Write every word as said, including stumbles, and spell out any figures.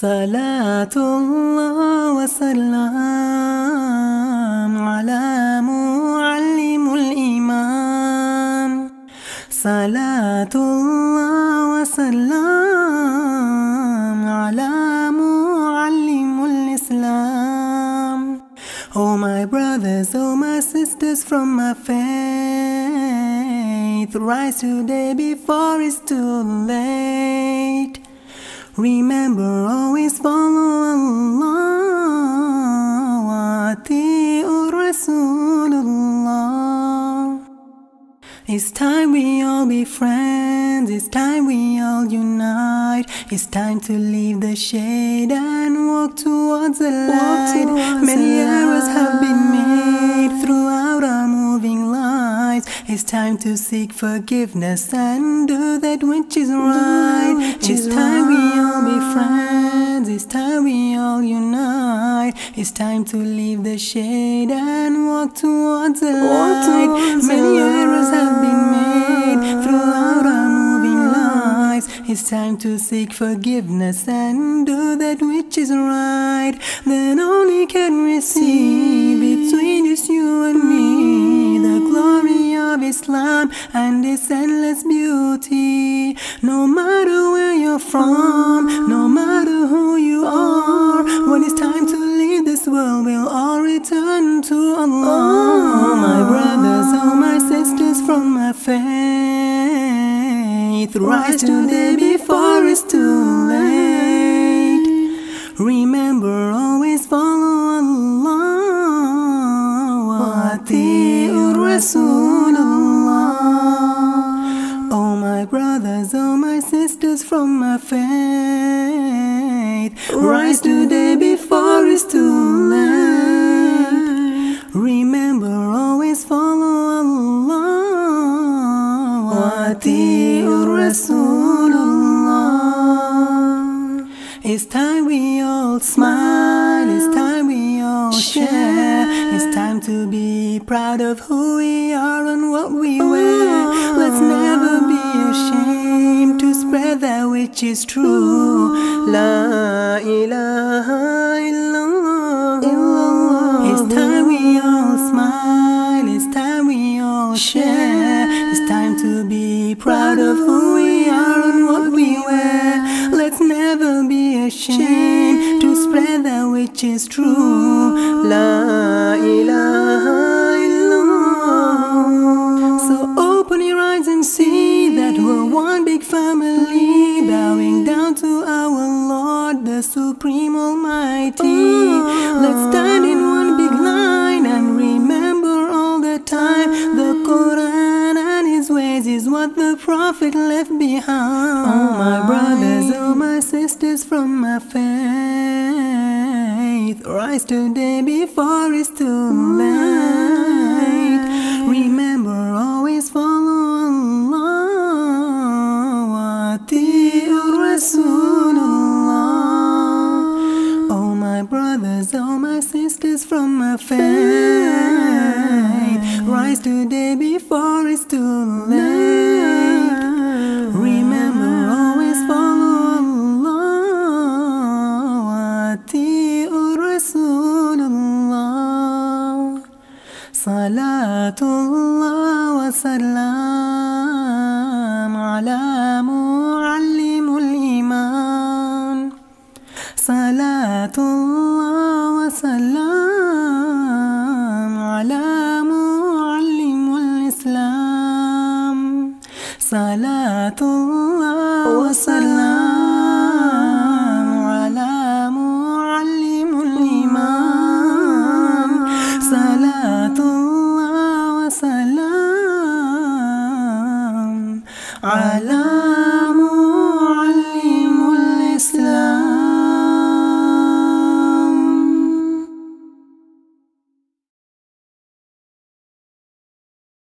Salatullah wa salam ala muallimul iman. Salatullah wa salam ala muallimul Islam. Oh my brothers, oh my sisters from my faith, rise today before it's too late. Remember, always follow Allah wa ati'ur Rasulullah. It's time we all be friends, it's time we all unite. It's time to leave the shade and walk towards the light. Many errors have been made throughout our moving lives. It's time to seek forgiveness and do that which is right. It's time we all be friends, it's time we all unite. It's time to leave the shade and walk towards the light. Many errors have been made throughout our moving lives. It's time to seek forgiveness and do that which is right. Then only can we see between just you and me the glory of Islam and its endless beauty. No matter where you're from, no matter who you are, when it's time to leave this world, we'll all return to Allah. Oh my brothers, oh my sisters from my faith, rise today before it's too late. Remember, always follow Allah wa ati'ur Rasulullah. Oh my brothers, oh my sisters from my faith, rise today before it's too late. Remember, always follow Allah wa ati'ur Rasulullah. It's time we all smile, it's time we all share. It's time to be proud of who we are and what we wear. Let's never be ashamed to spread that which is true. La ilaha illallah. It's time we all smile, it's time we all share. It's time to be proud of who we are and what we wear. Let's never be ashamed to spread that which is true. La ilaha illallah. So open your eyes and see that we're one big family, bowing down to our Lord, the Supreme Almighty. Let's stand in one big line and remember all the time the Quran and His ways is what the Prophet left behind. Oh my brothers, oh my sisters from my faith, rise today before it's too late. Remember, always follow Allah wa ati'ur Rasulullah. Oh my brothers, oh my sisters from my faith, rise today before it's too late. Remember, always follow Allah wa ati'ur Rasulullah. Salatullah wa salam ala muallimul iman. Salatullah wa salam ala muallimul Islam. Salatullah wa salam ala muallimul iman. Salatullah wa salam ala